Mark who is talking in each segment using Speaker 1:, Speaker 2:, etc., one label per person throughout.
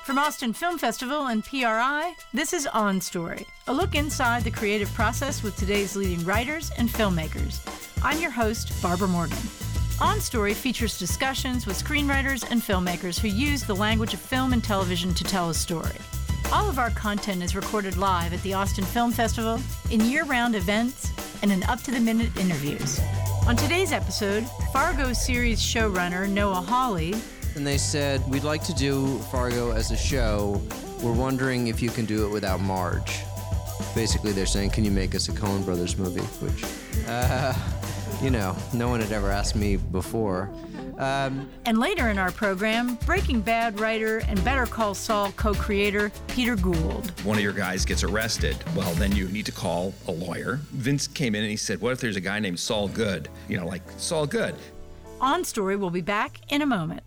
Speaker 1: From Austin Film Festival and PRI, this is On Story, a look inside the creative process with today's leading writers and filmmakers. I'm your host, Barbara Morgan. On Story features discussions with screenwriters and filmmakers who use the language of film and television to tell a story. All of our content is recorded live at the Austin Film Festival, in year-round events, and in up-to-the-minute interviews. On today's episode, Fargo series showrunner Noah Hawley.
Speaker 2: And they said, we'd like to do Fargo as a show. We're wondering if you can do it without Marge. Basically, they're saying, can you make us a Coen Brothers movie? Which, no one had ever asked me before.
Speaker 1: And later in our program, Breaking Bad writer and Better Call Saul co-creator Peter Gould.
Speaker 3: One of your guys gets arrested. Well, then you need to call a lawyer. Vince came in and he said, what if there's a guy named Saul Good? Like Saul Good.
Speaker 1: On Story will be back in a moment.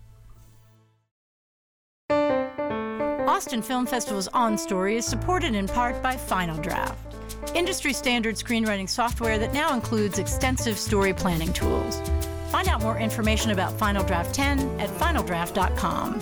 Speaker 1: Austin Film Festival's On Story is supported in part by Final Draft, industry-standard screenwriting software that now includes extensive story planning tools. Find out more information about Final Draft 10 at finaldraft.com.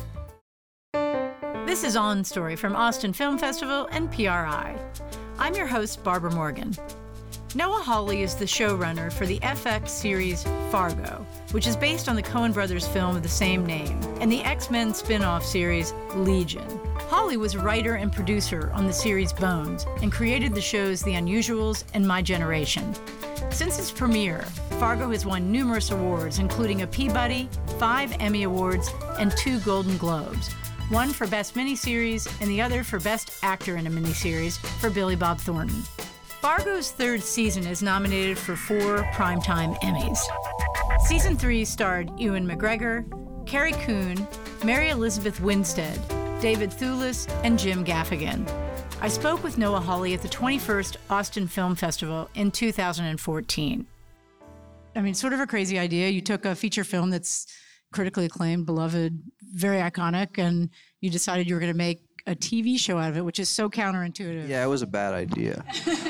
Speaker 1: This is On Story from Austin Film Festival and PRI. I'm your host, Barbara Morgan. Noah Hawley is the showrunner for the FX series Fargo, which is based on the Coen Brothers film of the same name, and the X-Men spin-off series Legion. Hawley was a writer and producer on the series Bones and created the shows The Unusuals and My Generation. Since its premiere, Fargo has won numerous awards, including a Peabody, 5 Emmy Awards, and 2 Golden Globes, one for Best Miniseries and the other for Best Actor in a Miniseries for Billy Bob Thornton. Fargo's 3rd season is nominated for 4 Primetime Emmys. Season 3 starred Ewan McGregor, Carrie Coon, Mary Elizabeth Winstead, David Thewlis, and Jim Gaffigan. I spoke with Noah Hawley at the 21st Austin Film Festival in 2014. Sort of a crazy idea. You took a feature film that's critically acclaimed, beloved, very iconic, and you decided you were going to make a TV show out of it, which is so counterintuitive.
Speaker 2: Yeah, it was a bad idea.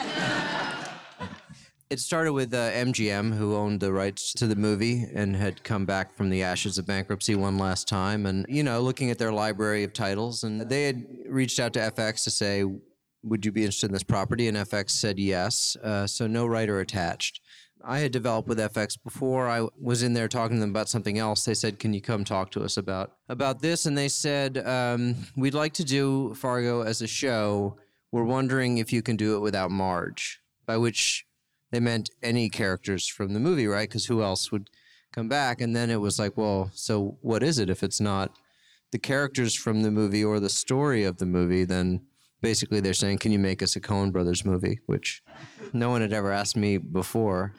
Speaker 2: It started with MGM, who owned the rights to the movie and had come back from the ashes of bankruptcy one last time. And, looking at their library of titles, and they had reached out to FX to say, would you be interested in this property? And FX said yes, so no writer attached. I had developed with FX before. I was in there talking to them about something else. They said, can you come talk to us about this? And they said, we'd like to do Fargo as a show. We're wondering if you can do it without Marge, by which they meant any characters from the movie, right? Because who else would come back? And then it was like, well, so what is it? If it's not the characters from the movie or the story of the movie, then basically they're saying, can you make us a Coen Brothers movie? Which no one had ever asked me before.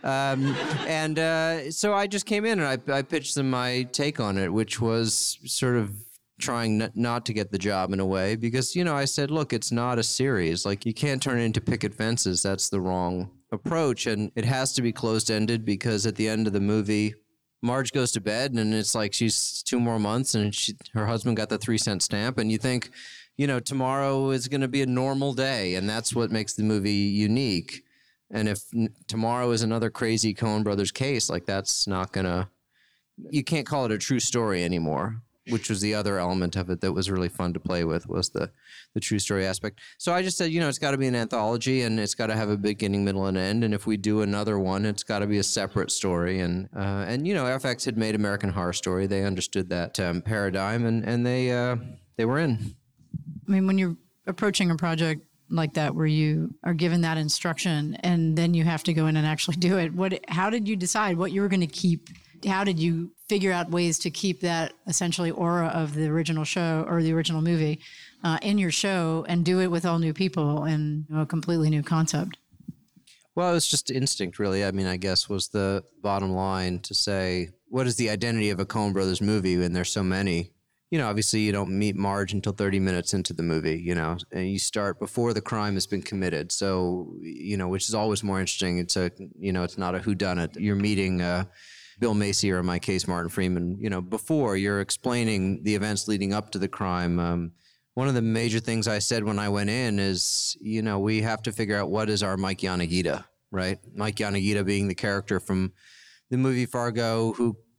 Speaker 2: So I just came in and I pitched them my take on it, which was sort of trying not to get the job in a way. Because, I said, look, it's not a series. Like, you can't turn it into picket fences. That's the wrong approach. And it has to be closed-ended because at the end of the movie, Marge goes to bed and it's like she's 2 more months and her husband got the 3-cent stamp. And you think, tomorrow is going to be a normal day, and that's what makes the movie unique. And if tomorrow is another crazy Coen Brothers case, like that's not going to, you can't call it a true story anymore, which was the other element of it that was really fun to play with, was the true story aspect. So I just said, it's got to be an anthology, and it's got to have a beginning, middle, and end. And if we do another one, it's got to be a separate story. And FX had made American Horror Story. They understood that paradigm, and they were in.
Speaker 1: When you're approaching a project like that where you are given that instruction and then you have to go in and actually do it, how did you decide what you were going to keep? How did you figure out ways to keep that essentially aura of the original show or the original movie in your show and do it with all new people and a completely new concept?
Speaker 2: Well, it was just instinct, really. I guess was the bottom line, to say, what is the identity of a Coen Brothers movie? And there's so many. Obviously you don't meet Marge until 30 minutes into the movie, and you start before the crime has been committed. So, which is always more interesting. It's it's not a whodunit. You're meeting Bill Macy, or in my case, Martin Freeman, before you're explaining the events leading up to the crime. One of the major things I said when I went in is, we have to figure out what is our Mike Yanagita, right? Mike Yanagita being the character from the movie Fargo, who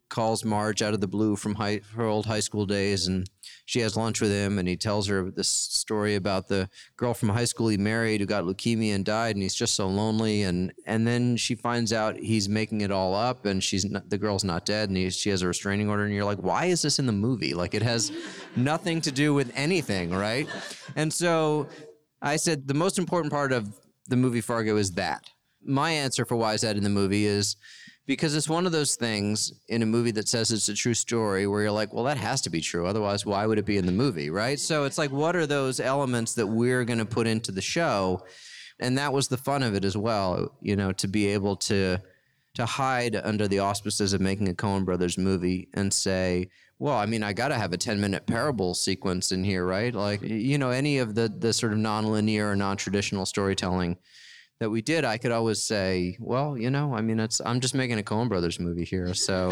Speaker 2: calls Marge out of the blue from her old high school days, and she has lunch with him, and he tells her this story about the girl from high school he married who got leukemia and died, and he's just so lonely. And then she finds out he's making it all up, and the girl's not dead, and she has a restraining order, and you're like, why is this in the movie? Like, it has nothing to do with anything, right? And so I said the most important part of the movie Fargo is that. My answer for why is that in the movie is because it's one of those things in a movie that says it's a true story where you're like, well, that has to be true. Otherwise, why would it be in the movie, right? So it's like, what are those elements that we're going to put into the show? And that was the fun of it as well, to be able to hide under the auspices of making a Coen Brothers movie and say, well, I mean, I got to have a 10-minute parable sequence in here, right? Like, any of the sort of nonlinear or non-traditional storytelling that we did, I could always say, well, I mean, I'm just making a Coen Brothers movie here. So,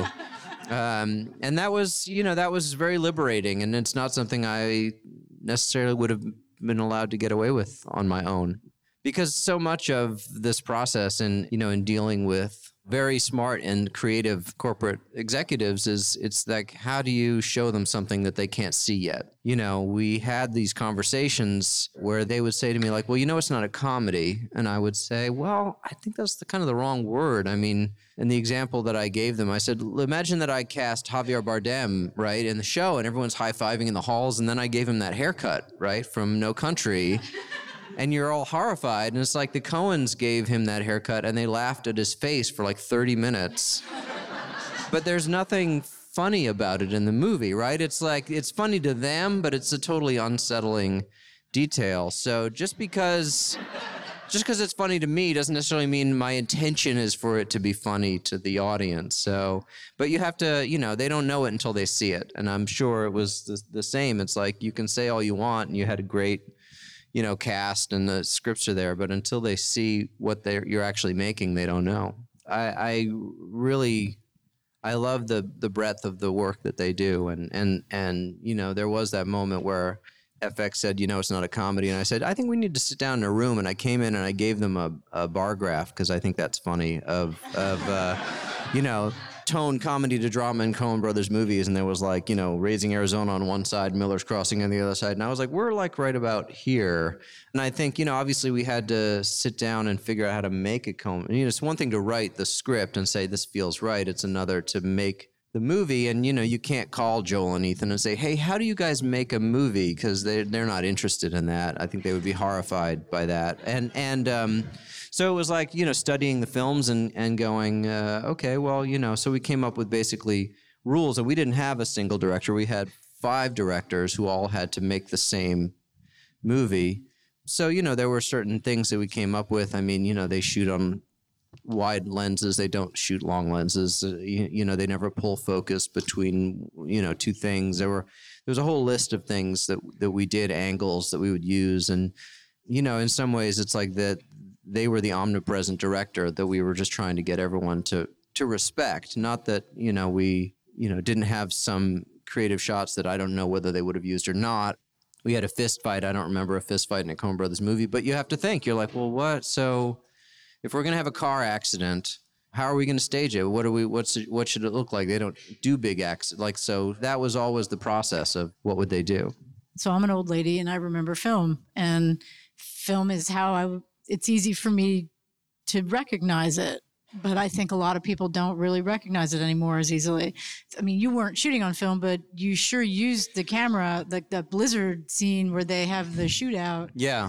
Speaker 2: and that was very liberating, and it's not something I necessarily would have been allowed to get away with on my own. Because so much of this process in dealing with very smart and creative corporate executives it's like, how do you show them something that they can't see yet? We had these conversations where they would say to me like, well, it's not a comedy. And I would say, well, I think that's kind of the wrong word. I mean, in the example that I gave them, I said, imagine that I cast Javier Bardem, right, in the show, and everyone's high-fiving in the halls, and then I gave him that haircut, right, from No Country. And you're all horrified. And it's like the Coens gave him that haircut and they laughed at his face for like 30 minutes. But there's nothing funny about it in the movie, right? It's like, it's funny to them, but it's a totally unsettling detail. So just because it's funny to me doesn't necessarily mean my intention is for it to be funny to the audience. So, but you have to, they don't know it until they see it. And I'm sure it was the same. It's like, you can say all you want and you had a great cast and the scripts are there, but until they see what you're actually making, they don't know. I love the breadth of the work that they do, and there was that moment where FX said, it's not a comedy, and I said, I think we need to sit down in a room, and I came in and I gave them a bar graph because I think that's funny of tone comedy to drama in Coen Brothers movies, and there was like, Raising Arizona on one side, Miller's Crossing on the other side, and I was like, we're like right about here. And I think, obviously we had to sit down and figure out how to make a Coen. It's one thing to write the script and say this feels right. It's another to make the movie, and you can't call Joel and Ethan and say, hey, how do you guys make a movie? Because they're not interested in that. I think they would be horrified by that. And so it was like, studying the films and going, okay, well, so we came up with basically rules. And we didn't have a single director. We had 5 directors who all had to make the same movie. So, there were certain things that we came up with. I mean, they shoot on wide lenses. They don't shoot long lenses. They never pull focus between, 2 things. There was a whole list of things that we did, angles that we would use. And, in some ways it's like that. They were the omnipresent director that we were just trying to get everyone to respect. Not that, we, didn't have some creative shots that I don't know whether they would have used or not. We had a fist fight. I don't remember a fist fight in a Coen Brothers movie, but you have to think. You're like, well, what? So if we're going to have a car accident, how are we going to stage it? What should it look like? They don't do big accidents. Like, so that was always the process of what would they do?
Speaker 1: So I'm an old lady and I remember film, and film is how it's easy for me to recognize it, but I think a lot of people don't really recognize it anymore as easily. I mean, you weren't shooting on film, but you sure used the camera, like the Blizzard scene where they have the shootout.
Speaker 2: Yeah,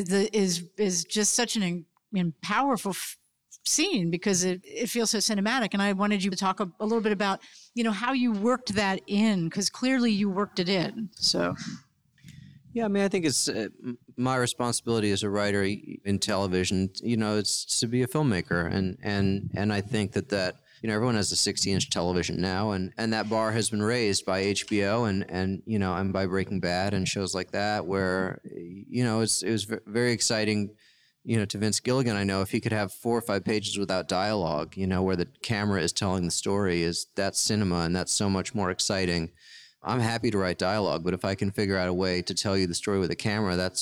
Speaker 1: is just such an powerful scene because it feels so cinematic. And I wanted you to talk a little bit about, how you worked that in, because clearly you worked it in. So.
Speaker 2: Yeah, I mean, I think it's my responsibility as a writer in television, it's to be a filmmaker. And I think that everyone has a 60-inch television now, and that bar has been raised by HBO and by Breaking Bad and shows like that where, it was very exciting, to Vince Gilligan. I know if he could have 4 or 5 pages without dialogue, where the camera is telling the story, that's cinema, and that's so much more exciting. I'm happy to write dialogue, but if I can figure out a way to tell you the story with a camera, that's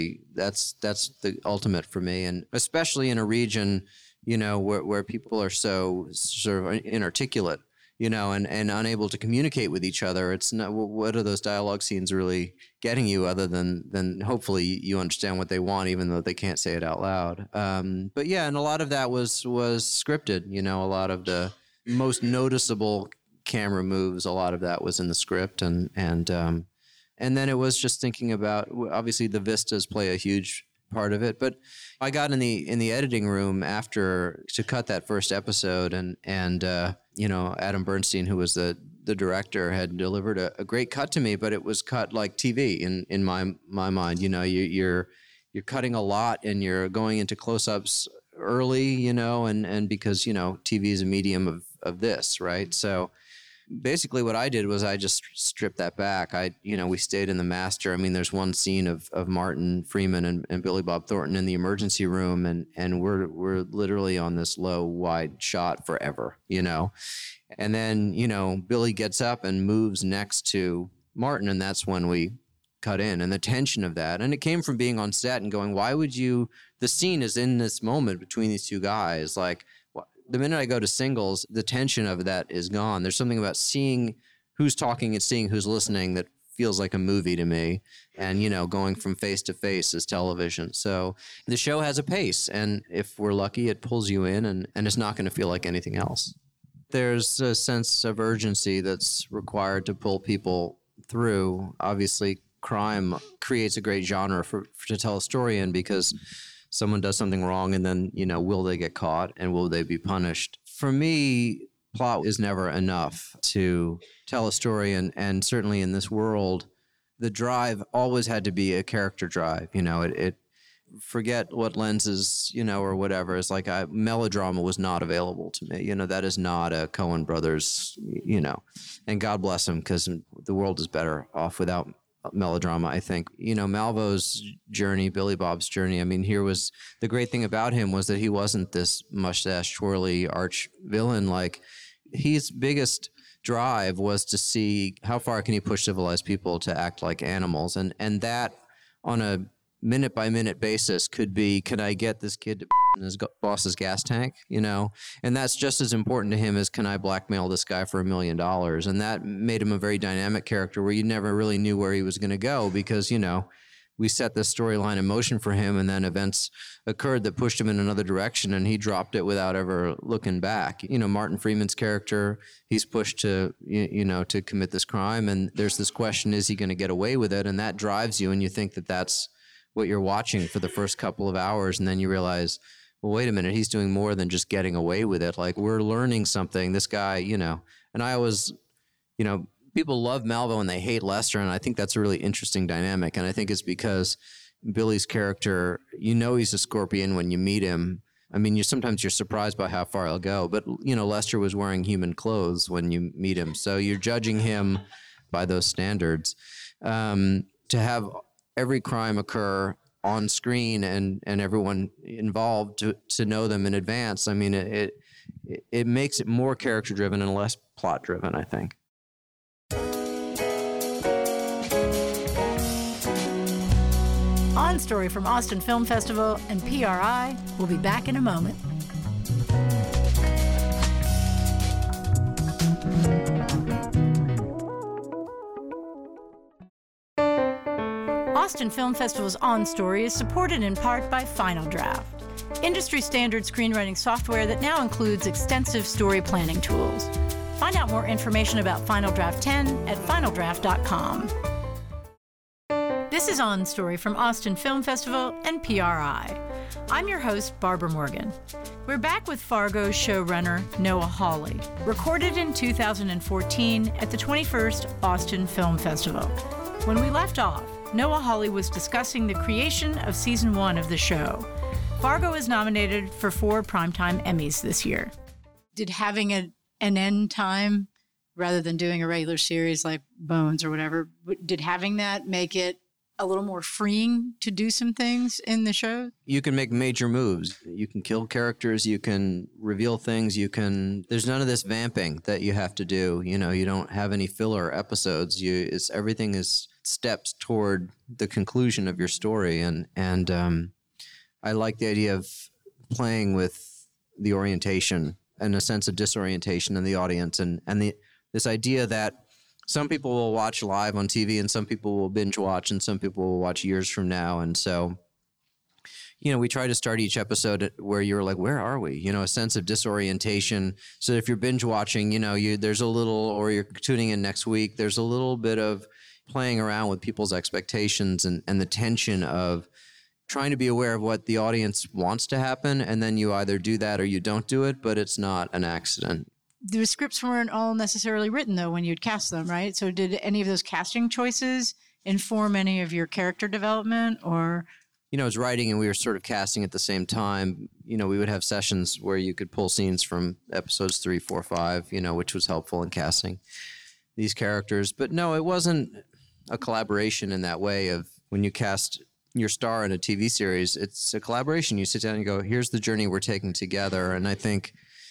Speaker 2: the ultimate for me. And especially in a region, where people are so sort of inarticulate, and unable to communicate with each other. It's not, what are those dialogue scenes really getting you other than hopefully you understand what they want, even though they can't say it out loud. But yeah, and a lot of that was scripted, a lot of the most noticeable camera moves, a lot of that was in the script. And then it was just thinking about, obviously the vistas play a huge part of it, but I got in the editing room after to cut that first episode, and Adam Bernstein, who was the director, had delivered a great cut to me, but it was cut like TV in my mind. You're cutting a lot and you're going into close-ups early, and because TV is a medium of this, right? So basically what I did was I just stripped that back. We stayed in the master. I mean, there's one scene of Martin Freeman and Billy Bob Thornton in the emergency room, and we're literally on this low, wide shot forever, And then, Billy gets up and moves next to Martin, and that's when we cut in, and the tension of that. And it came from being on set and going, the scene is in this moment between these two guys, like, the minute I go to singles, the tension of that is gone. There's something about seeing who's talking and seeing who's listening that feels like a movie to me. And, going from face to face is television. So the show has a pace. And if we're lucky, it pulls you in and it's not going to feel like anything else. There's a sense of urgency that's required to pull people through. Obviously, crime creates a great genre to tell a story in, because someone does something wrong and then, will they get caught and will they be punished? For me, plot is never enough to tell a story. And certainly in this world, the drive always had to be a character drive. Forget what lenses, or whatever. It's like melodrama was not available to me. That is not a Coen brothers, and God bless them, because the world is better off without melodrama, I think. Malvo's journey, Billy Bob's journey, I mean, here was the great thing about him was that he wasn't this mustache twirly arch villain. Like, his biggest drive was to see how far can he push civilized people to act like animals, and that on a minute by minute basis could be, can I get this kid to in his boss's gas tank, and that's just as important to him as, can I blackmail this guy for $1 million? And that made him a very dynamic character where you never really knew where he was going to go, because, we set this storyline in motion for him, and then events occurred that pushed him in another direction, and he dropped it without ever looking back. Martin Freeman's character, he's pushed to, to commit this crime, and there's this question, is he going to get away with it? And that drives you, and you think that that's what you're watching for the first couple of hours, and then you realize, well, wait a minute, he's doing more than just getting away with it. Like, we're learning something. This guy, and I always, people love Malvo and they hate Lester, and I think that's a really interesting dynamic. And I think it's because Billy's character, he's a scorpion when you meet him. I mean, sometimes you're surprised by how far he'll go, but, Lester was wearing human clothes when you meet him. So you're judging him by those standards. To have every crime occur on screen and everyone involved to know them in advance, I mean, it makes it more character driven and less plot driven, I think.
Speaker 1: On Story from Austin Film Festival and PRI will be back in a moment. Austin Film Festival's On Story is supported in part by Final Draft, industry standard screenwriting software that now includes extensive story planning tools. Find out more information about Final Draft 10 at finaldraft.com. This is On Story from Austin Film Festival and PRI. I'm your host, Barbara Morgan. We're back with Fargo's showrunner, Noah Hawley, recorded in 2014 at the 21st Austin Film Festival. When we left off, Noah Hawley was discussing the creation of Season 1 of the show. Fargo is nominated for 4 Primetime Emmys this year. Did having an end time, rather than doing a regular series like Bones or whatever, did having that make it a little more freeing to do some things in the show?
Speaker 2: You can make major moves. You can kill characters. You can reveal things. There's none of this vamping that you have to do. You don't have any filler episodes. Everything is steps toward the conclusion of your story. And I like the idea of playing with the orientation and a sense of disorientation in the audience, and this idea that some people will watch live on TV and some people will binge watch and some people will watch years from now. And so, we try to start each episode where you're like, where are we? A sense of disorientation. So if you're binge watching, there's a little, or you're tuning in next week, there's a little bit of playing around with people's expectations and the tension of trying to be aware of what the audience wants to happen. And then you either do that or you don't do it, but it's not an accident.
Speaker 1: The scripts weren't all necessarily written, though, when you'd cast them, right? So did any of those casting choices inform any of your character development, or?
Speaker 2: It was writing and we were sort of casting at the same time. We would have sessions where you could pull scenes from episodes 3, 4, 5, which was helpful in casting these characters. But no, it wasn't a collaboration in that way of when you cast your star in a TV series, it's a collaboration. You sit down and go, here's the journey we're taking together. And I think,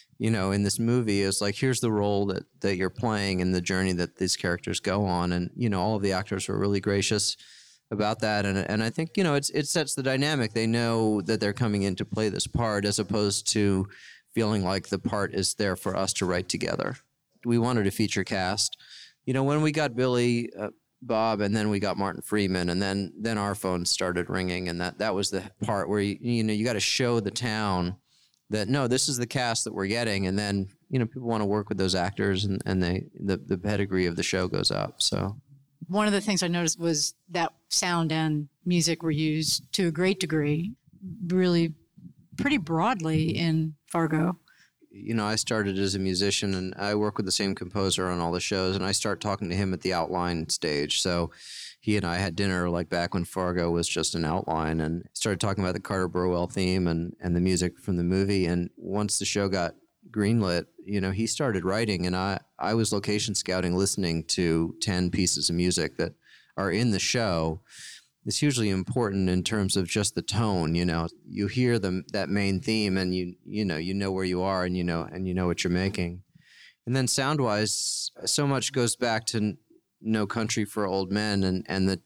Speaker 2: in this movie, it's like, here's the role that you're playing and the journey that these characters go on. And, all of the actors were really gracious about that. And I think, it sets the dynamic. They know that they're coming in to play this part as opposed to feeling like the part is there for us to write together. We wanted a feature cast. When we got Billy, Bob, and then we got Martin Freeman, and then our phones started ringing. And that was the part where, you got to show the town that, no, this is the cast that we're getting. And then, people want to work with those actors and the pedigree of the show goes up. So
Speaker 1: one of the things I noticed was that sound and music were used to a great degree, really pretty broadly in Fargo.
Speaker 2: I started as a musician and I work with the same composer on all the shows, and I start talking to him at the outline stage. So he and I had dinner like back when Fargo was just an outline, and started talking about the Carter Burwell theme and the music from the movie. And once the show got greenlit, he started writing, and I was location scouting, listening to 10 pieces of music that are in the show. It's hugely important in terms of just the tone. You hear that main theme, and you know where you are, and you know what you're making. And then sound-wise, so much goes back to No Country for Old Men, and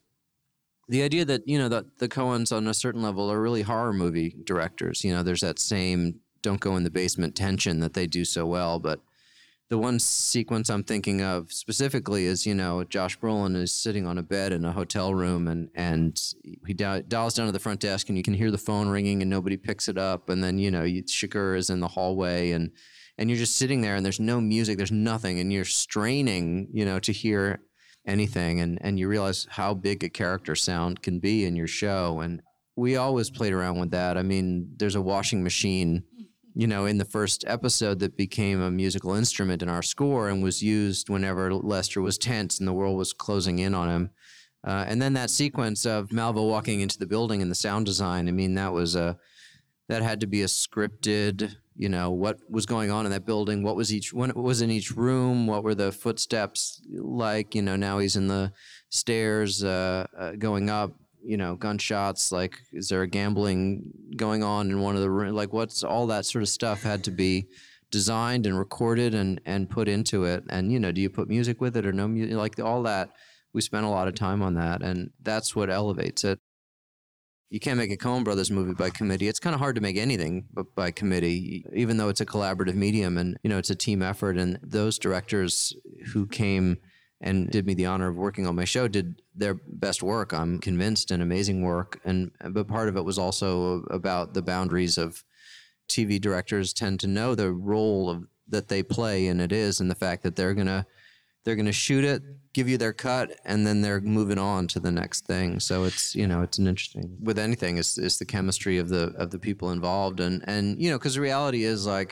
Speaker 2: the idea that the Coens on a certain level are really horror movie directors. There's that same don't go in the basement tension that they do so well. But the one sequence I'm thinking of specifically is, Josh Brolin is sitting on a bed in a hotel room, and he dials down to the front desk, and you can hear the phone ringing and nobody picks it up. And then, Shakur is in the hallway, and you're just sitting there and there's no music, there's nothing, and you're straining, to hear anything. And you realize how big a character sound can be in your show. And we always played around with that. I mean, there's a washing machine in the first episode that became a musical instrument in our score and was used whenever Lester was tense and the world was closing in on him. And then that sequence of Malvo walking into the building and the sound design, I mean, that had to be a scripted, what was going on in that building, what was in each room, what were the footsteps like, now he's in the stairs going up. Gunshots, like, is there a gambling going on in one of the rooms? Like, what's all that sort of stuff had to be designed and recorded and put into it. And, do you put music with it or no music? Like, all that, we spent a lot of time on that. And that's what elevates it. You can't make a Coen Brothers movie by committee. It's kind of hard to make anything by committee, even though it's a collaborative medium and, it's a team effort. And those directors who came and did me the honor of working on my show did their best work. I'm convinced, and amazing work. But part of it was also about the boundaries of TV directors tend to know the role that they play, and it is, and the fact that they're gonna shoot it, give you their cut, and then they're moving on to the next thing. So it's it's an interesting, with anything, it's the chemistry of the people involved, and because the reality is, like,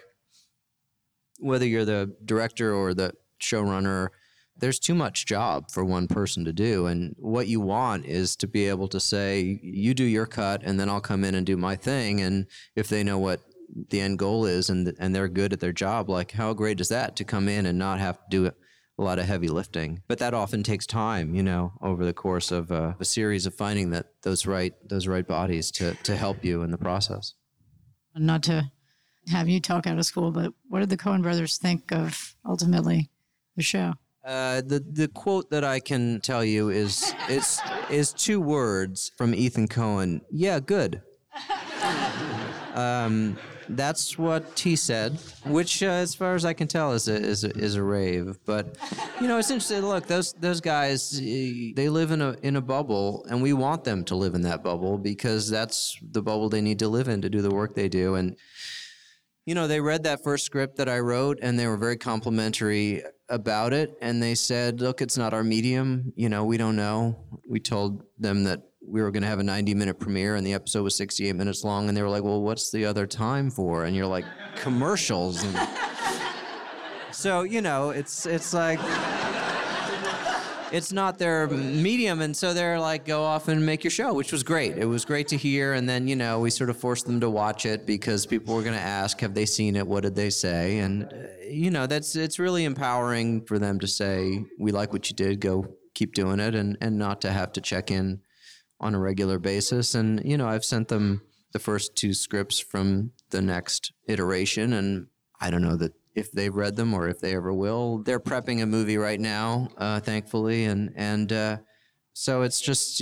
Speaker 2: whether you're the director or the showrunner, there's too much job for one person to do. And what you want is to be able to say, you do your cut and then I'll come in and do my thing. And if they know what the end goal is and they're good at their job, like, how great is that to come in and not have to do a lot of heavy lifting? But that often takes time, over the course of a series of finding those right bodies to help you in the process.
Speaker 1: Not to have you talk out of school, but what did the Coen brothers think of ultimately the show?
Speaker 2: The quote that I can tell you is 2 words from Ethan Coen. Yeah, good. That's what he said, which, as far as I can tell, is a rave. But it's interesting. Look, those guys, they live in a bubble, and we want them to live in that bubble because that's the bubble they need to live in to do the work they do. And they read that first script that I wrote, and they were very complimentary about it. And they said, "Look, it's not our medium. We don't know." We told them that we were going to have a 90-minute premiere, and the episode was 68 minutes long. And they were like, "Well, what's the other time for?" And you're like, "Commercials." And so, it's like, it's not their medium. And so they're like, "Go off and make your show," which was great. It was great to hear. And then, we sort of forced them to watch it because people were going to ask, have they seen it? What did they say? And, it's really empowering for them to say, "We like what you did. Go keep doing it," and not to have to check in on a regular basis. And, I've sent them the first 2 scripts from the next iteration, and I don't know that if they've read them or if they ever will. They're prepping a movie right now, thankfully, and so it's just,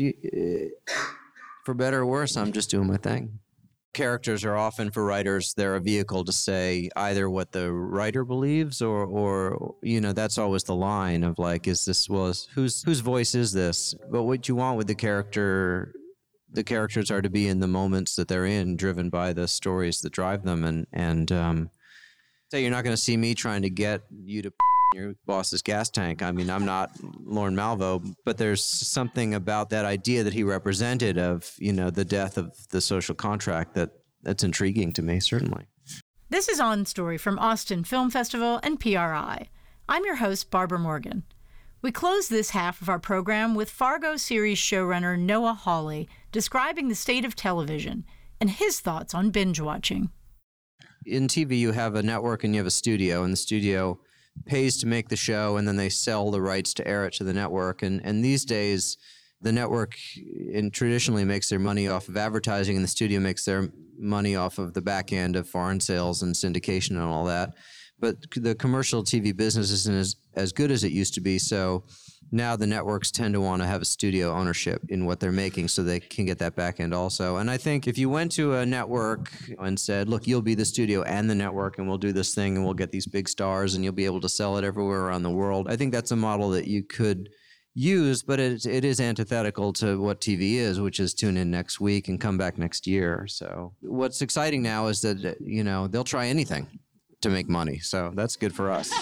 Speaker 2: for better or worse, I'm just doing my thing. Characters are often, for writers, they're a vehicle to say either what the writer believes or that's always the line of like, whose voice is this? But what you want with the characters are to be in the moments that they're in, driven by the stories that drive them. And so you're not going to see me trying to get you to your boss's gas tank. I mean, I'm not Lorne Malvo, but there's something about that idea that he represented of, the death of the social contract that's intriguing to me, certainly.
Speaker 1: This is On Story from Austin Film Festival and PRI. I'm your host, Barbara Morgan. We close this half of our program with Fargo series showrunner Noah Hawley describing the state of television and his thoughts on binge watching.
Speaker 2: In TV, you have a network and you have a studio, and the studio pays to make the show, and then they sell the rights to air it to the network. And these days, the network traditionally makes their money off of advertising, and the studio makes their money off of the back end of foreign sales and syndication and all that. But the commercial TV business isn't as good as it used to be, so now the networks tend to want to have a studio ownership in what they're making so they can get that back end also. And I think if you went to a network and said, "Look, you'll be the studio and the network, and we'll do this thing, and we'll get these big stars, and you'll be able to sell it everywhere around the world," I think that's a model that you could use, but it is antithetical to what TV is, which is tune in next week and come back next year. So what's exciting now is that, they'll try anything to make money. So that's good for us.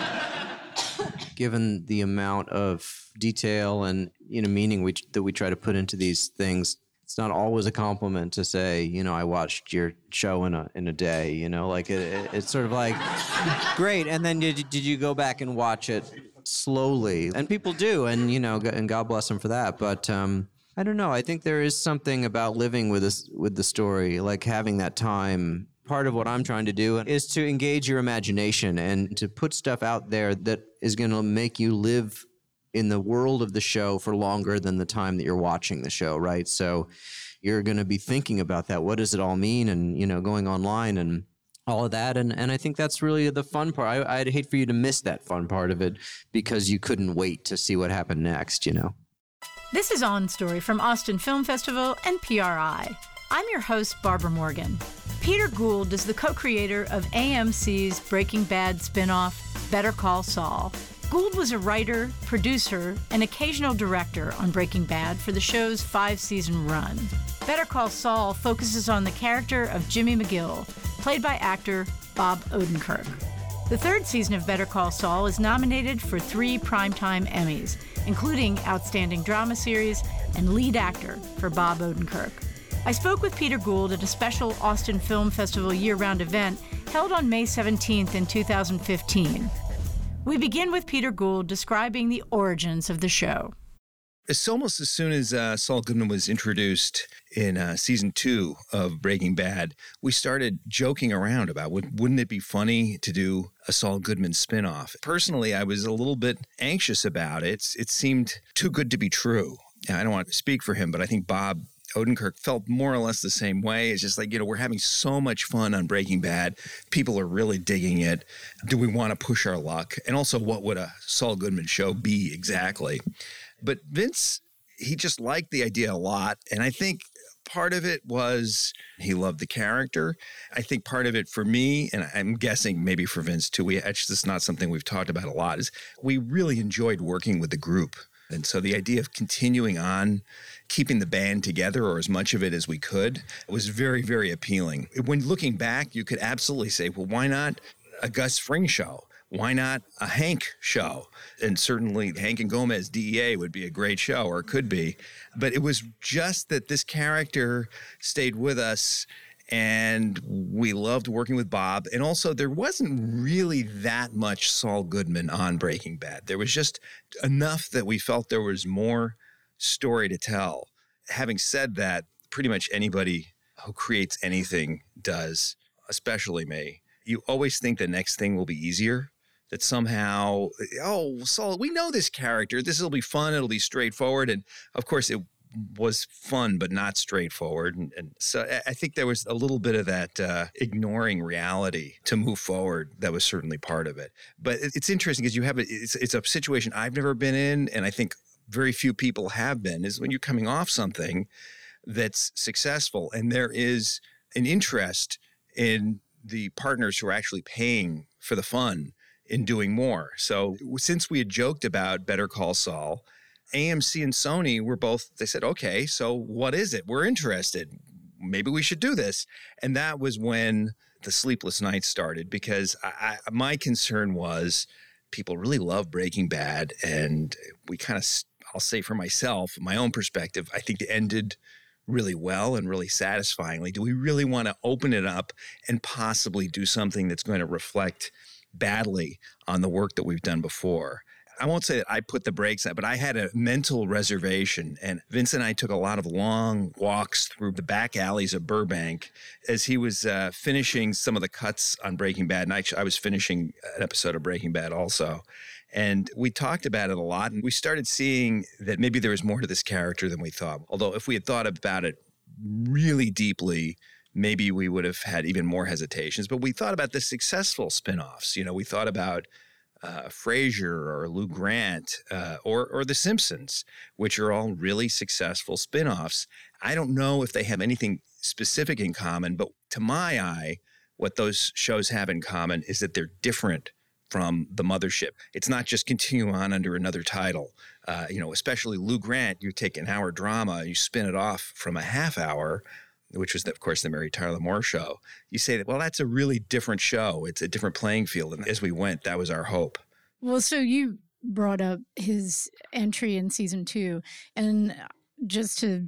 Speaker 2: Given the amount of detail and meaning that we try to put into these things, it's not always a compliment to say, I watched your show in a day. It's sort of like, great. And then did you go back and watch it slowly? And people do, and and God bless them for that. But I don't know. I think there is something about living with the story, like having that time. Part of what I'm trying to do is to engage your imagination and to put stuff out there that is going to make you live in the world of the show for longer than the time that you're watching the show, right? So you're going to be thinking about that. What does it all mean? And, going online and all of that. And I think that's really the fun part. I'd hate for you to miss that fun part of it because you couldn't wait to see what happened next,
Speaker 1: This is On Story from Austin Film Festival and PRI. I'm your host, Barbara Morgan. Peter Gould is the co-creator of AMC's Breaking Bad spinoff, Better Call Saul. Gould was a writer, producer, and occasional director on Breaking Bad for the show's 5-season run. Better Call Saul focuses on the character of Jimmy McGill, played by actor Bob Odenkirk. The 3rd season of Better Call Saul is nominated for 3 Primetime Emmys, including Outstanding Drama Series and Lead Actor for Bob Odenkirk. I spoke with Peter Gould at a special Austin Film Festival year-round event held on May 17th in 2015. We begin with Peter Gould describing the origins of the show.
Speaker 3: It's almost as soon as Saul Goodman was introduced in season 2 of Breaking Bad, we started joking around about wouldn't it be funny to do a Saul Goodman spinoff. Personally, I was a little bit anxious about it. It seemed too good to be true. I don't want to speak for him, but I think Bob Odenkirk felt more or less the same way. It's just like, we're having so much fun on Breaking Bad. People are really digging it. Do we want to push our luck? And also, what would a Saul Goodman show be exactly? But Vince, he just liked the idea a lot. And I think part of it was he loved the character. I think part of it for me, and I'm guessing maybe for Vince too, this is not something we've talked about a lot, is we really enjoyed working with the group. And so the idea of continuing on, keeping the band together, or as much of it as we could, was very, very appealing. When looking back, you could absolutely say, well, why not a Gus Fring show? Why not a Hank show? And certainly Hank and Gomez DEA would be a great show, or it could be. But it was just that this character stayed with us, and we loved working with Bob. And also, there wasn't really that much Saul Goodman on Breaking Bad. There was just enough that we felt there was more story to tell. Having said that, pretty much anybody who creates anything does, especially me. You always think the next thing will be easier. That somehow, Saul, we know this character. This will be fun. It'll be straightforward. And of course, it was fun, but not straightforward. And so I think there was a little bit of that ignoring reality to move forward. That was certainly part of it. But it's interesting because it's a situation I've never been in, and I think very few people have been, is when you're coming off something that's successful and there is an interest in the partners who are actually paying for the fun in doing more. So since we had joked about Better Call Saul, AMC and Sony they said, okay, so what is it? We're interested. Maybe we should do this. And that was when the sleepless nights started, because my concern was people really love Breaking Bad. And we kind of, I'll say for myself, my own perspective, I think it ended really well and really satisfyingly. Do we really want to open it up and possibly do something that's going to reflect badly on the work that we've done before? I won't say that I put the brakes on, but I had a mental reservation. And Vince and I took a lot of long walks through the back alleys of Burbank as he was finishing some of the cuts on Breaking Bad. And I was finishing an episode of Breaking Bad also. And we talked about it a lot. And we started seeing that maybe there was more to this character than we thought. Although if we had thought about it really deeply, maybe we would have had even more hesitations. But we thought about the successful spinoffs. You know, we thought about Frasier or Lou Grant or The Simpsons, which are all really successful spinoffs. I don't know if they have anything specific in common, but to my eye, what those shows have in common is that they're different from the mothership. It's not just continue on under another title. Especially Lou Grant, you take an hour drama, you spin it off from a half hour, which was, of course, the Mary Tyler Moore Show. You say that, well, that's a really different show. It's a different playing field. And as we went, that was our hope.
Speaker 1: Well, so you brought up his entry in season 2. And just to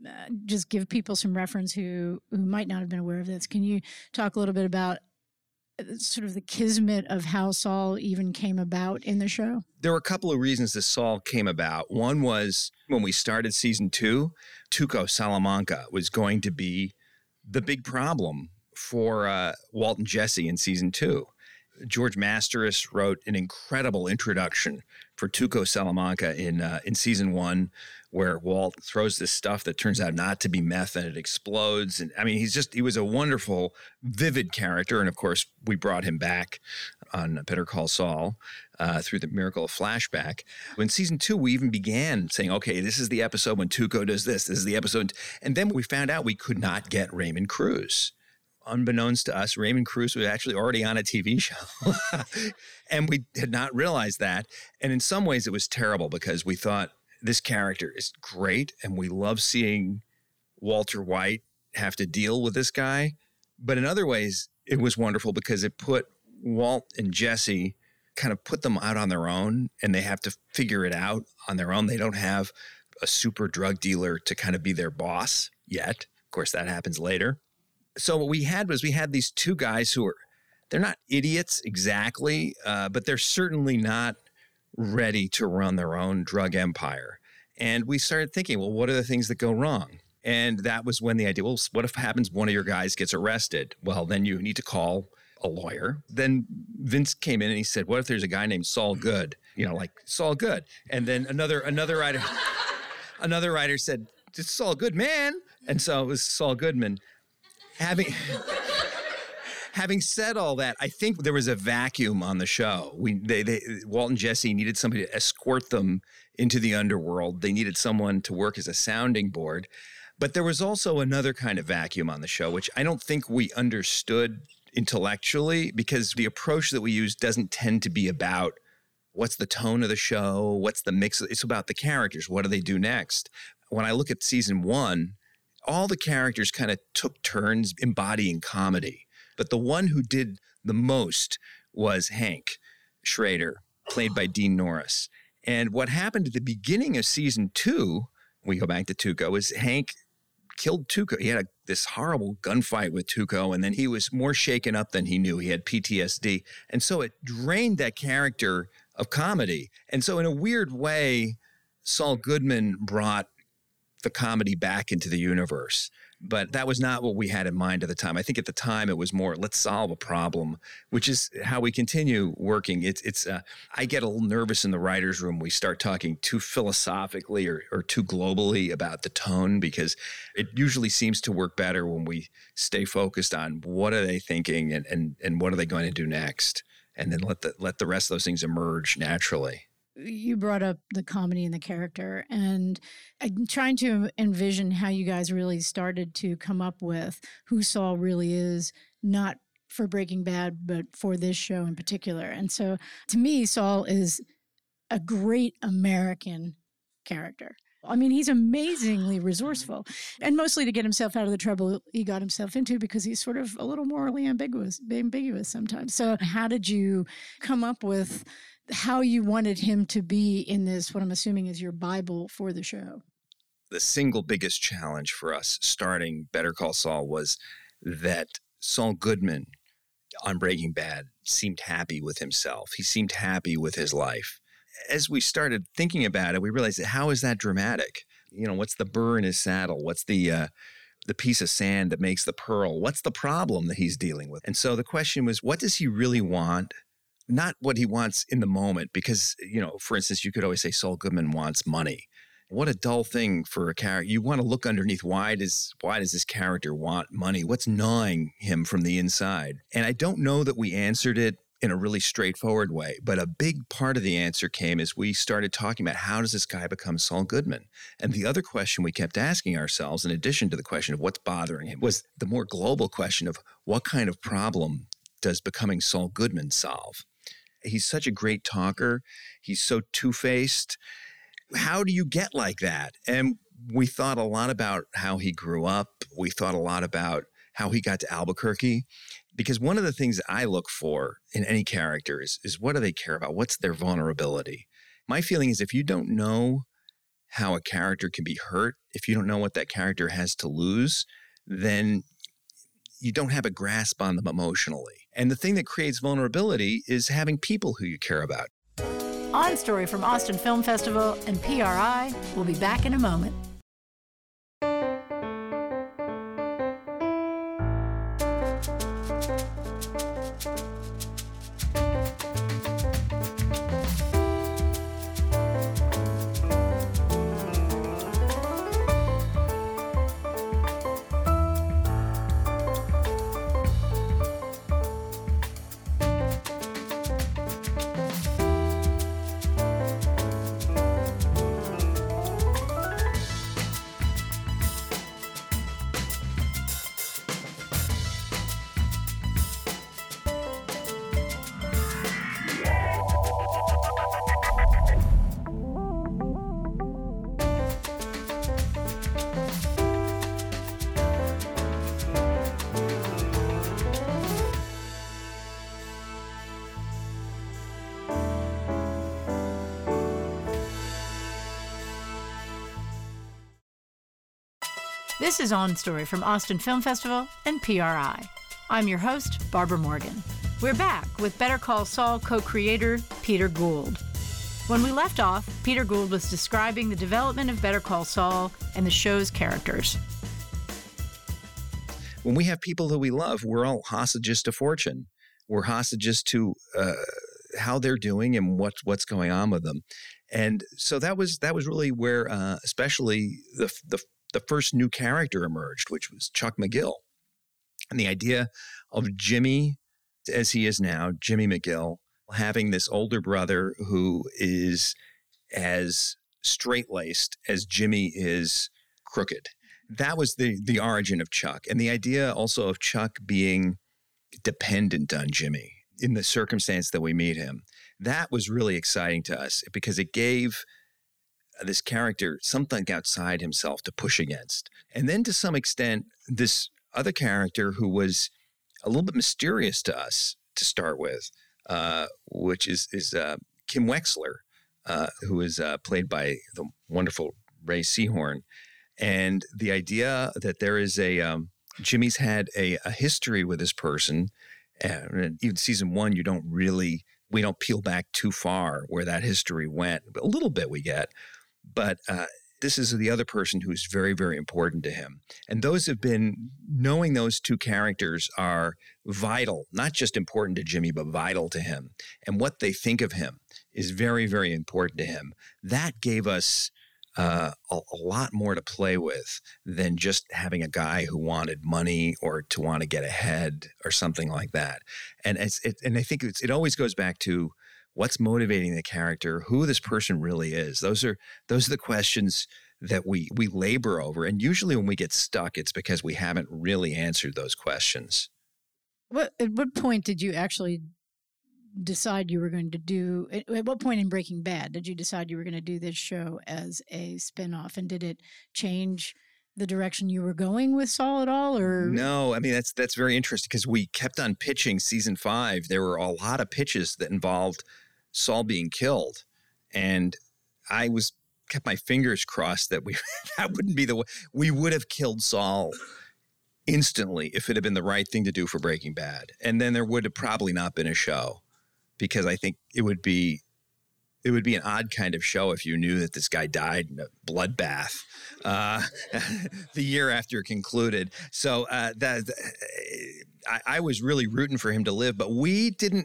Speaker 1: give people some reference who might not have been aware of this, can you talk a little bit about sort of the kismet of how Saul even came about in the show?
Speaker 3: There were a couple of reasons that Saul came about. One was when we started season 2, Tuco Salamanca was going to be the big problem for Walt and Jesse in season 2. George Masteris wrote an incredible introduction for Tuco Salamanca in season 1, where Walt throws this stuff that turns out not to be meth and it explodes. And I mean, he was a wonderful, vivid character. And of course, we brought him back on Better Call Saul through the miracle of flashback. In season 2, we even began saying, okay, this is the episode when Tuco does this. This is the episode. And then we found out we could not get Raymond Cruz. Unbeknownst to us, Raymond Cruz was actually already on a TV show. And we had not realized that. And in some ways, it was terrible because we thought this character is great. And we love seeing Walter White have to deal with this guy. But in other ways, it was wonderful because it put Walt and Jesse, kind of put them out on their own, and they have to figure it out on their own. They don't have a super drug dealer to kind of be their boss yet. Of course, that happens later. So what we had these two guys who they're not idiots exactly, but they're certainly not ready to run their own drug empire. And we started thinking, well, what are the things that go wrong? And that was when the idea, well, what if happens one of your guys gets arrested? Well, then you need to call a lawyer. Then Vince came in and he said, what if there's a guy named Saul Good? Like Saul Good. And then another writer said, it's Saul Goodman. And so it was Saul Goodman. Having said all that, I think there was a vacuum on the show. Walt and Jesse needed somebody to escort them into the underworld. They needed someone to work as a sounding board. But there was also another kind of vacuum on the show, which I don't think we understood intellectually, because the approach that we use doesn't tend to be about what's the tone of the show, what's the mix. It's about the characters. What do they do next? When I look at season 1, all the characters kind of took turns embodying comedy. But the one who did the most was Hank Schrader, played by Dean Norris. And what happened at the beginning of season 2, we go back to Tuco, is Hank killed Tuco. He had this horrible gunfight with Tuco, and then he was more shaken up than he knew. He had PTSD. And so it drained that character of comedy. And so in a weird way, Saul Goodman brought the comedy back into the universe. But that was not what we had in mind at the time. I think at the time it was more, let's solve a problem, which is how we continue working. I get a little nervous in the writer's room. We start talking too philosophically or too globally about the tone, because it usually seems to work better when we stay focused on what are they thinking and what are they going to do next, and then let the rest of those things emerge naturally.
Speaker 1: You brought up the comedy and the character, and I'm trying to envision how you guys really started to come up with who Saul really is, not for Breaking Bad, but for this show in particular. And so to me, Saul is a great American character. I mean, he's amazingly resourceful, and mostly to get himself out of the trouble he got himself into, because he's sort of a little morally ambiguous sometimes. So how did you come up with how you wanted him to be in this, what I'm assuming is your Bible for the show?
Speaker 3: The single biggest challenge for us starting Better Call Saul was that Saul Goodman on Breaking Bad seemed happy with himself. He seemed happy with his life. As we started thinking about it, we realized that how is that dramatic? What's the burr in his saddle? What's the piece of sand that makes the pearl? What's the problem that he's dealing with? And so the question was, what does he really want? Not what he wants in the moment, because, for instance, you could always say Saul Goodman wants money. What a dull thing for a character. You want to look underneath. Why does this character want money? What's gnawing him from the inside? And I don't know that we answered it in a really straightforward way, but a big part of the answer came as we started talking about how does this guy become Saul Goodman? And the other question we kept asking ourselves, in addition to the question of what's bothering him, was the more global question of what kind of problem does becoming Saul Goodman solve? He's such a great talker. He's so two-faced. How do you get like that? And we thought a lot about how he grew up. We thought a lot about how he got to Albuquerque. Because one of the things that I look for in any character is what do they care about? What's their vulnerability? My feeling is if you don't know how a character can be hurt, if you don't know what that character has to lose, then you don't have a grasp on them emotionally. And the thing that creates vulnerability is having people who you care about.
Speaker 1: On Story from Austin Film Festival and PRI. We'll be back in a moment. This is On Story from Austin Film Festival and PRI. I'm your host, Barbara Morgan. We're back with Better Call Saul co-creator Peter Gould. When we left off, Peter Gould was describing the development of Better Call Saul and the show's characters.
Speaker 3: When we have people that we love, we're all hostages to fortune. We're hostages to how they're doing and what's going on with them. And so that was really where, especially the first new character emerged, which was Chuck McGill. And the idea of Jimmy, as he is now, Jimmy McGill, having this older brother who is as straight-laced as Jimmy is crooked. that was the origin of Chuck. And the idea also of Chuck being dependent on Jimmy in the circumstance that we meet him. That was really exciting to us because it gave this character something outside himself to push against. And then to some extent, this other character who was a little bit mysterious to us to start with, which is Kim Wexler, who is played by the wonderful Ray Seahorn. And the idea that there is Jimmy's had a history with this person, and even season 1, we don't peel back too far where that history went. A little bit we get, but this is the other person who's very, very important to him. And knowing those two characters are vital, not just important to Jimmy, but vital to him. And what they think of him is very, very important to him. That gave us a lot more to play with than just having a guy who wanted money or to want to get ahead or something like that. And I think it always goes back to what's motivating the character, who this person really is. Those are the questions that we labor over. And usually when we get stuck, it's because we haven't really answered those questions.
Speaker 4: At what point did you actually decide you were going to do, at what point in Breaking Bad did you decide you were going to do this show as a spinoff? And did it change the direction you were going with Saul at all? Or
Speaker 3: no, I mean, that's very interesting because we kept on pitching season 5. There were a lot of pitches that involved Saul being killed. And I kept my fingers crossed that that wouldn't be the way. We would have killed Saul instantly if it had been the right thing to do for Breaking Bad. And then there would have probably not been a show, because I think it would be an odd kind of show if you knew that this guy died in a bloodbath the year after it concluded. So I was really rooting for him to live, but we didn't.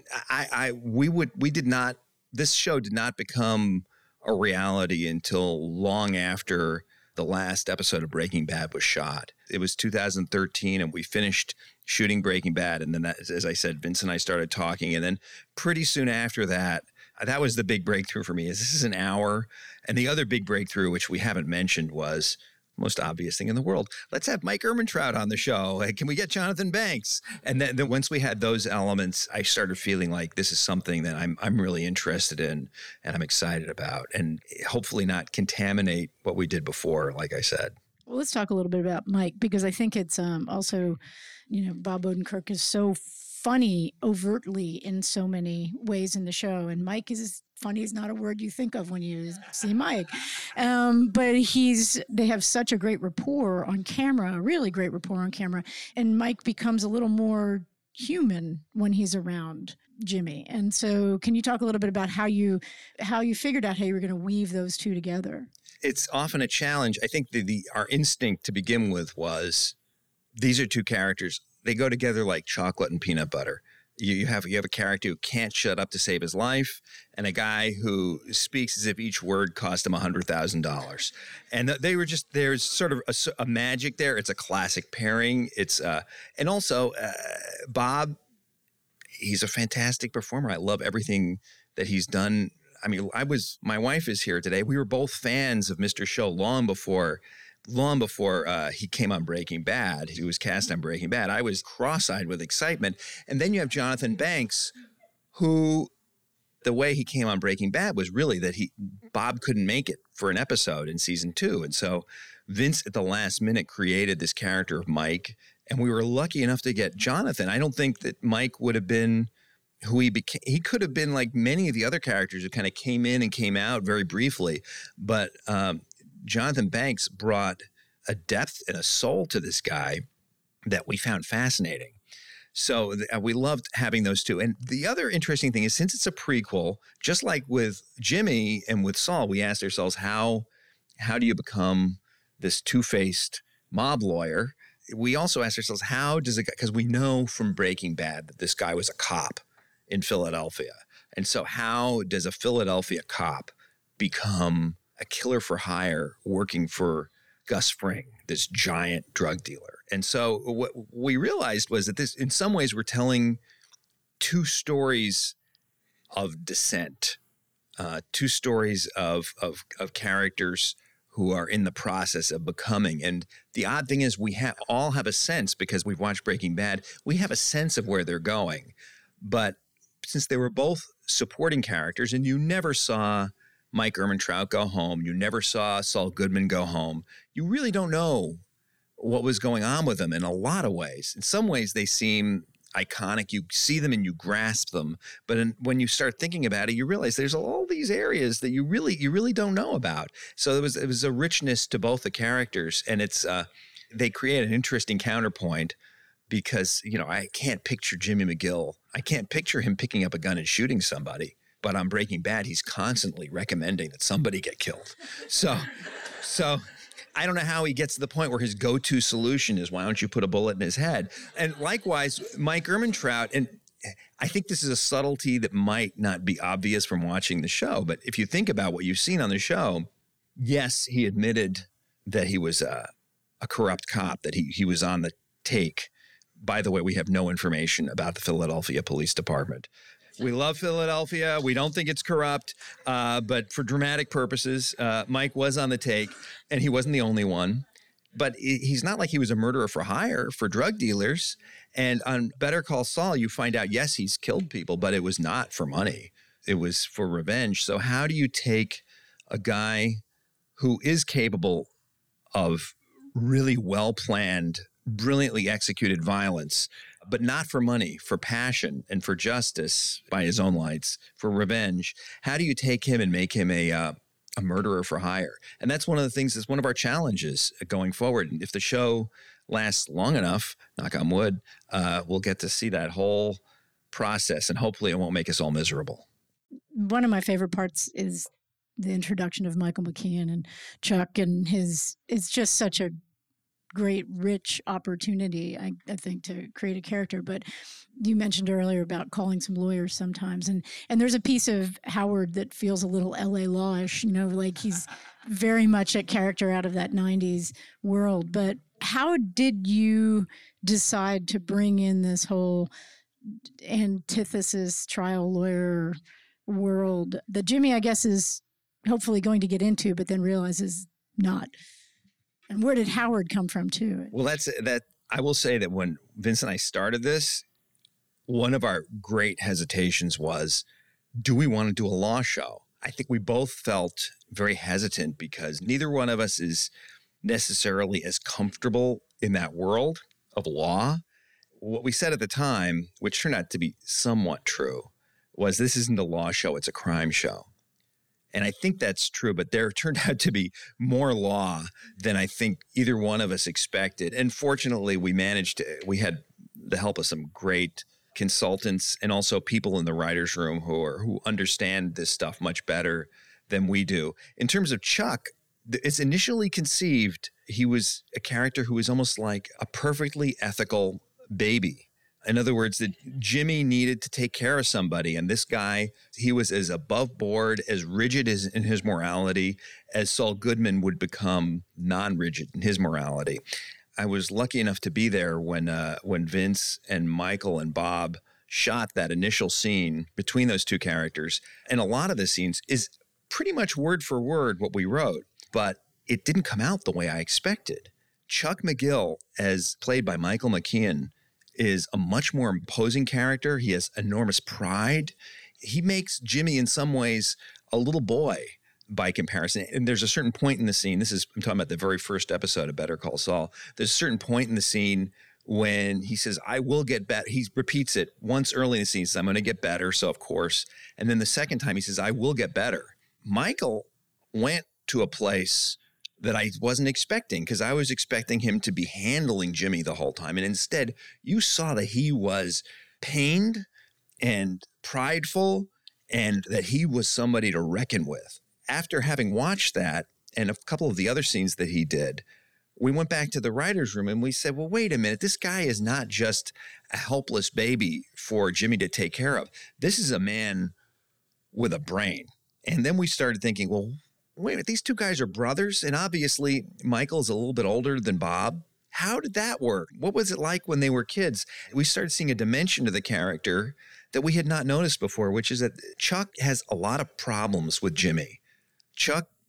Speaker 3: We did not. This show did not become a reality until long after the last episode of Breaking Bad was shot. It was 2013, and we finished shooting Breaking Bad. And then, as I said, Vince and I started talking. And then pretty soon after that, that was the big breakthrough for me. This is an hour. And the other big breakthrough, which we haven't mentioned, was the most obvious thing in the world. Let's have Mike Ehrmantraut on the show. Hey, can we get Jonathan Banks? And then once we had those elements, I started feeling like this is something that I'm really interested in and I'm excited about, and hopefully not contaminate what we did before, like I said.
Speaker 4: Well, let's talk a little bit about Mike, because I think it's also, Bob Odenkirk is so funny overtly in so many ways in the show. And Mike is funny is not a word you think of when you see Mike. But they have such a great rapport on camera, a really great rapport on camera. And Mike becomes a little more human when he's around Jimmy. And so can you talk a little bit about how you figured out how you were going to weave those two together?
Speaker 3: It's often a challenge. I think our instinct to begin with was these are two characters. They go together like chocolate and peanut butter. You have a character who can't shut up to save his life, and a guy who speaks as if each word cost him $100,000. And there's sort of a magic there. It's a classic pairing. And also Bob, he's a fantastic performer. I love everything that he's done. I mean, my wife is here today. We were both fans of Mr. Show long before he came on Breaking Bad. He was cast on Breaking Bad. I was cross-eyed with excitement. And then you have Jonathan Banks, who the way he came on Breaking Bad was really that Bob couldn't make it for an episode in season 2. And so Vince at the last minute created this character of Mike, and we were lucky enough to get Jonathan. I don't think that Mike would have been who he became. He could have been like many of the other characters who kind of came in and came out very briefly. But Jonathan Banks brought a depth and a soul to this guy that we found fascinating. So we loved having those two. And the other interesting thing is, since it's a prequel, just like with Jimmy and with Saul, we asked ourselves, how do you become this two-faced mob lawyer? We also asked ourselves, how does it, because we know from Breaking Bad that this guy was a cop in Philadelphia. And so how does a Philadelphia cop become a killer for hire working for Gus Fring, this giant drug dealer? And so what we realized was that this, in some ways, we're telling two stories of descent, two stories of characters who are in the process of becoming. And the odd thing is we all have a sense, because we've watched Breaking Bad, we have a sense of where they're going. But since they were both supporting characters and you never saw Mike Ehrmantraut go home, you never saw Saul Goodman go home, you really don't know what was going on with them in a lot of ways. In some ways, they seem iconic. You see them and you grasp them. But when you start thinking about it, you realize there's all these areas that you really don't know about. So it was a richness to both the characters, and they create an interesting counterpoint because, I can't picture Jimmy McGill. I can't picture him picking up a gun and shooting somebody. But on Breaking Bad, he's constantly recommending that somebody get killed. So I don't know how he gets to the point where his go-to solution is, why don't you put a bullet in his head? And likewise, Mike Ehrmantraut, and I think this is a subtlety that might not be obvious from watching the show, but if you think about what you've seen on the show, yes, he admitted that he was a corrupt cop, that he was on the take. By the way, we have no information about the Philadelphia Police Department. We love Philadelphia. We don't think it's corrupt. But for dramatic purposes, Mike was on the take, and he wasn't the only one. But he's not like he was a murderer for hire for drug dealers. And on Better Call Saul, you find out, yes, he's killed people, but it was not for money. It was for revenge. So how do you take a guy who is capable of really well-planned, brilliantly executed violence, but not for money, for passion and for justice by his own lights, for revenge? How do you take him and make him a murderer for hire? And that's one of the things that's one of our challenges going forward. And if the show lasts long enough, knock on wood, we'll get to see that whole process, and hopefully it won't make us all miserable.
Speaker 4: One of my favorite parts is the introduction of Michael McKean and Chuck, and it's just such a great, rich opportunity, I think, to create a character. But you mentioned earlier about calling some lawyers sometimes. And there's a piece of Howard that feels a little L.A. Law-ish, like he's very much a character out of that 90s world. But how did you decide to bring in this whole antithesis trial lawyer world that Jimmy, I guess, is hopefully going to get into, but then realizes not? And where did Howard come from, too?
Speaker 3: Well, I will say that when Vince and I started this, one of our great hesitations was, do we want to do a law show? I think we both felt very hesitant because neither one of us is necessarily as comfortable in that world of law. What we said at the time, which turned out to be somewhat true, was this isn't a law show, it's a crime show. And I think that's true, but there turned out to be more law than I think either one of us expected. And fortunately, we had the help of some great consultants and also people in the writer's room who understand this stuff much better than we do. In terms of Chuck, it's initially conceived, he was a character who was almost like a perfectly ethical baby. In other words, that Jimmy needed to take care of somebody. And this guy, he was as above board, as rigid in his morality as Saul Goodman would become non-rigid in his morality. I was lucky enough to be there when Vince and Michael and Bob shot that initial scene between those two characters. And a lot of the scenes is pretty much word for word what we wrote, but it didn't come out the way I expected. Chuck McGill, as played by Michael McKean, is a much more imposing character. He has enormous pride. He makes Jimmy in some ways a little boy by comparison. And there's a certain point in the scene, I'm talking about the very first episode of Better Call Saul. There's a certain point in the scene when he says, I will get better. He repeats it once early in the scene, he says, I'm going to get better. So of course, and then the second time he says, I will get better. Michael went to a place that I wasn't expecting, because I was expecting him to be handling Jimmy the whole time. And instead, you saw that he was pained and prideful and that he was somebody to reckon with. After having watched that and a couple of the other scenes that he did, we went back to the writer's room and we said, well, wait a minute, this guy is not just a helpless baby for Jimmy to take care of. This is a man with a brain. And then we started thinking, well, wait a minute, these two guys are brothers, and obviously Michael's a little bit older than Bob. How did that work? What was it like when they were kids? We started seeing a dimension to the character that we had not noticed before, which is that Chuck has a lot of problems with Jimmy. Chuck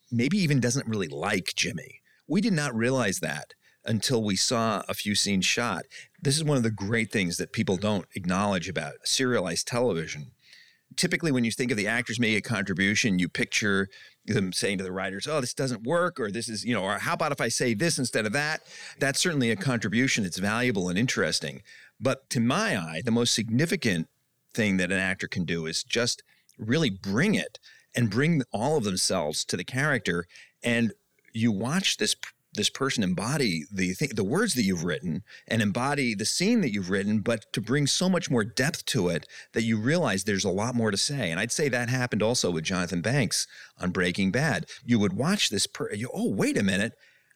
Speaker 3: maybe even doesn't really like Jimmy. We did not realize that until we saw a few scenes shot. This is one of the great things that people don't acknowledge about serialized television. Typically, when you think of the actors making a contribution, you picture them saying to the writers, oh, this doesn't work, or this is, or how about if I say this instead of that? That's certainly a contribution. It's valuable and interesting. But to my eye, the most significant thing that an actor can do is just really bring it and bring all of themselves to the character. And you watch this person embody the words that you've written and embody the scene that you've written, but to bring so much more depth to it that you realize there's a lot more to say. And I'd say that happened also with Jonathan Banks on Breaking Bad. You would watch this, oh, wait a minute.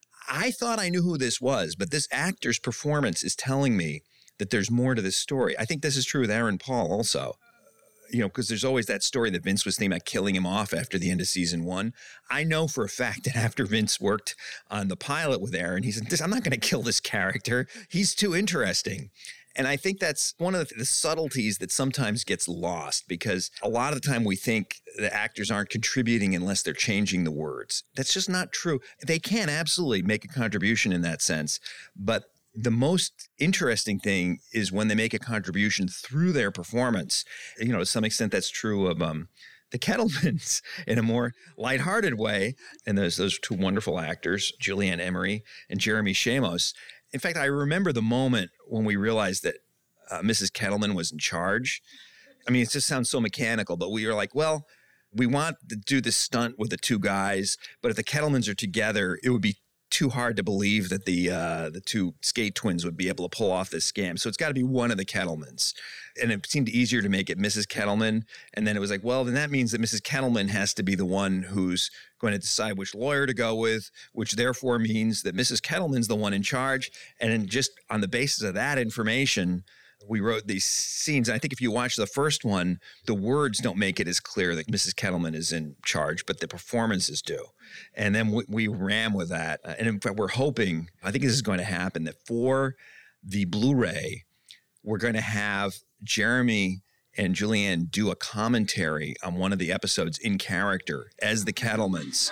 Speaker 3: I thought I knew who this was, but this actor's performance is telling me that there's more to this story. I think this is true with Aaron Paul also. Because there's always that story that Vince was thinking about killing him off after the end of season 1. I know for a fact that after Vince worked on the pilot with Aaron, he said, I'm not going to kill this character. He's too interesting. And I think that's one of the subtleties that sometimes gets lost, because a lot of the time we think the actors aren't contributing unless they're changing the words. That's just not true. They can absolutely make a contribution in that sense, but the most interesting thing is when they make a contribution through their performance. To some extent, that's true of the Kettlemans in a more lighthearted way. And there's those two wonderful actors, Julianne Emery and Jeremy Shamos. In fact, I remember the moment when we realized that Mrs. Kettleman was in charge. I mean, it just sounds so mechanical, but we were like, well, we want to do this stunt with the two guys, but if the Kettlemans are together, it would be too hard to believe that the two Skate twins would be able to pull off this scam. So it's got to be one of the Kettlemans. And it seemed easier to make it Mrs. Kettleman. And then it was like, well, then that means that Mrs. Kettleman has to be the one who's going to decide which lawyer to go with, which therefore means that Mrs. Kettleman's the one in charge. And then just on the basis of that information, we wrote these scenes. I think if you watch the first one, the words don't make it as clear that Mrs. Kettleman is in charge, but the performances do. And then we ran with that. And in fact, we're hoping, I think this is going to happen, that for the Blu-ray, we're going to have Jeremy and Julianne do a commentary on one of the episodes in character as the Kettlemans.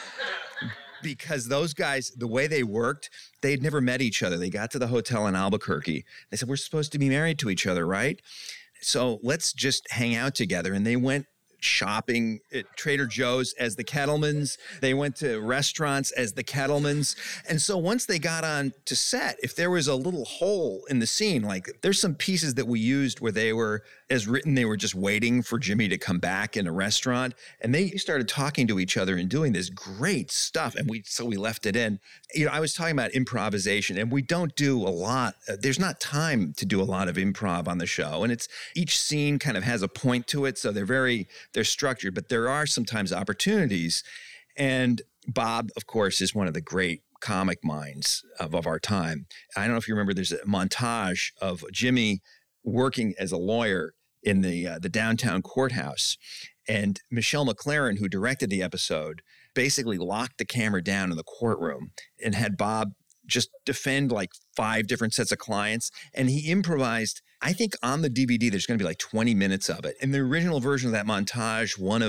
Speaker 3: Because those guys, the way they worked, they had never met each other. They got to the hotel in Albuquerque. They said, we're supposed to be married to each other, right? So let's just hang out together. And they went shopping at Trader Joe's as the Kettlemans. They went to restaurants as the Kettlemans. And so once they got on to set, if there was a little hole in the scene, like there's some pieces that we used where they were, as written, they were just waiting for Jimmy to come back in a restaurant. And they started talking to each other and doing this great stuff. And so we left it in. I was talking about improvisation, and we don't do a lot. There's not time to do a lot of improv on the show. And it's each scene kind of has a point to it. So they're structured, but there are sometimes opportunities. And Bob, of course, is one of the great comic minds of our time. I don't know if you remember, there's a montage of Jimmy working as a lawyer in the downtown courthouse. And Michelle MacLaren, who directed the episode, basically locked the camera down in the courtroom and had Bob just defend like 5 different sets of clients. And he improvised. I think on the DVD, there's going to be like 20 minutes of it. In the original version of that montage, one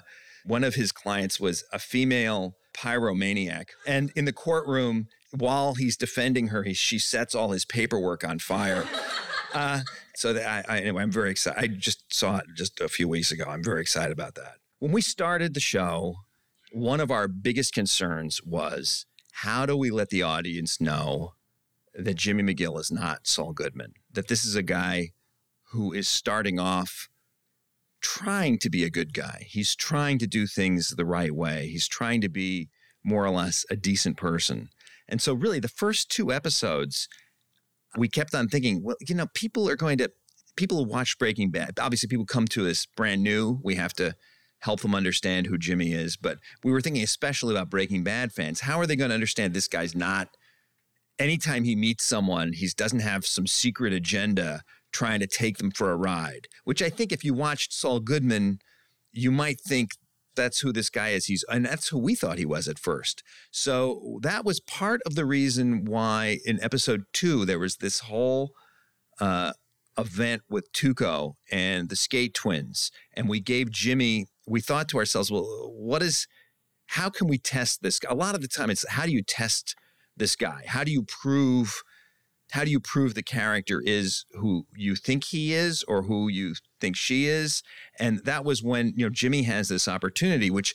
Speaker 3: of his clients was a female pyromaniac. And in the courtroom, while he's defending her, she sets all his paperwork on fire. Anyway, I'm very excited. I just saw it just a few weeks ago. I'm very excited about that. When we started the show, one of our biggest concerns was, how do we let the audience know that Jimmy McGill is not Saul Goodman, that this is a guy who is starting off trying to be a good guy. He's trying to do things the right way. He's trying to be more or less a decent person. And so really the first 2 episodes, we kept on thinking, well, people who watch Breaking Bad, obviously people come to this brand new. We have to help them understand who Jimmy is. But we were thinking especially about Breaking Bad fans. How are they going to understand this guy's not, anytime he meets someone, he doesn't have some secret agenda trying to take them for a ride, which I think if you watched Saul Goodman, you might think that's who this guy is. And that's who we thought he was at first. So that was part of the reason why in episode 2, there was this whole event with Tuco and the Skate twins. And we gave Jimmy, we thought to ourselves, well, what is how can we test this? A lot of the time it's, how do you test this guy? How do you prove the character is who you think he is or who you think she is? And that was when, Jimmy has this opportunity, which,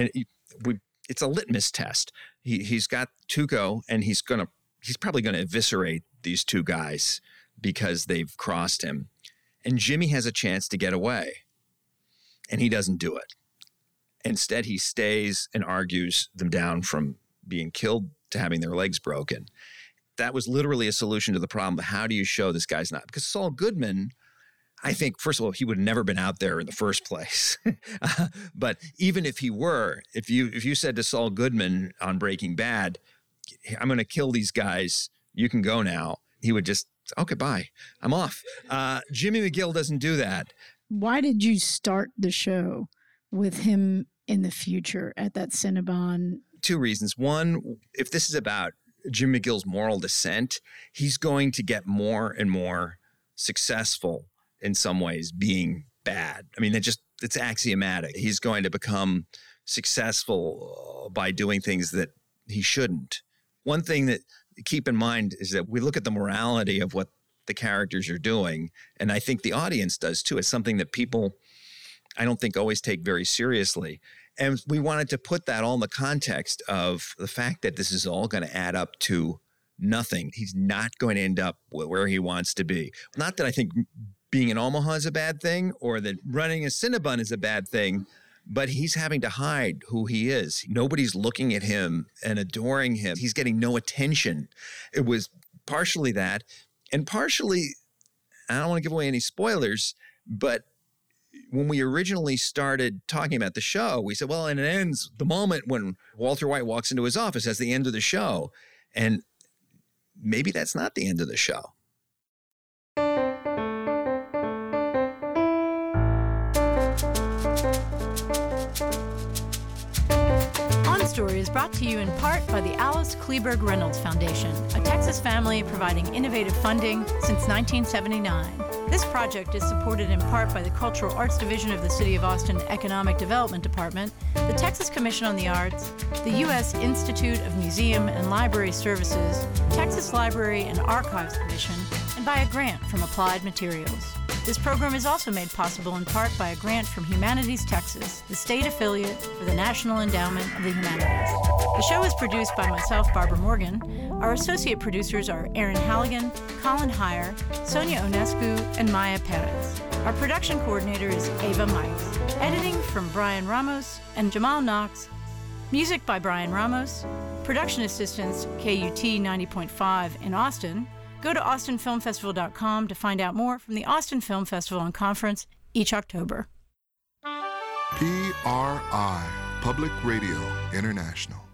Speaker 3: it's a litmus test. He's got Tuco, and he's probably going to eviscerate these two guys because they've crossed him. And Jimmy has a chance to get away, and he doesn't do it. Instead, he stays and argues them down from being killed to having their legs broken. That was literally a solution to the problem. But how do you show this guy's not? Because Saul Goodman, I think, first of all, he would have never been out there in the first place. But even if he were, if you said to Saul Goodman on Breaking Bad, I'm going to kill these guys, you can go now, he would just, okay, bye, I'm off. Jimmy McGill doesn't do that.
Speaker 4: Why did you start the show with him in the future at that Cinnabon?
Speaker 3: Two reasons. One, if this is about Jim McGill's moral descent, he's going to get more and more successful in some ways being bad. I mean, it's axiomatic. He's going to become successful by doing things that he shouldn't. One thing that keep in mind is that we look at the morality of what the characters are doing, and I think the audience does too. It's something that people, I don't think, always take very seriously. And we wanted to put that all in the context of the fact that this is all going to add up to nothing. He's not going to end up where he wants to be. Not that I think being in Omaha is a bad thing or that running a Cinnabon is a bad thing, but he's having to hide who he is. Nobody's looking at him and adoring him. He's getting no attention. It was partially that, and partially, I don't want to give away any spoilers, but when we originally started talking about the show, we said, well, and it ends the moment when Walter White walks into his office as the end of the show. And maybe that's not the end of the show.
Speaker 1: On Story is brought to you in part by the Alice Kleberg Reynolds Foundation, a Texas family providing innovative funding since 1979. This project is supported in part by the Cultural Arts Division of the City of Austin Economic Development Department, the Texas Commission on the Arts, the U.S. Institute of Museum and Library Services, Texas Library and Archives Commission, and by a grant from Applied Materials. This program is also made possible in part by a grant from Humanities Texas, the state affiliate for the National Endowment of the Humanities. The show is produced by myself, Barbara Morgan. Our associate producers are Aaron Halligan, Colin Heyer, Sonia Onescu, and Maya Perez. Our production coordinator is Ava Mikes. Editing from Brian Ramos and Jamal Knox. Music by Brian Ramos. Production assistants, KUT 90.5 in Austin. Go to austinfilmfestival.com to find out more from the Austin Film Festival and Conference each October.
Speaker 5: PRI, Public Radio International.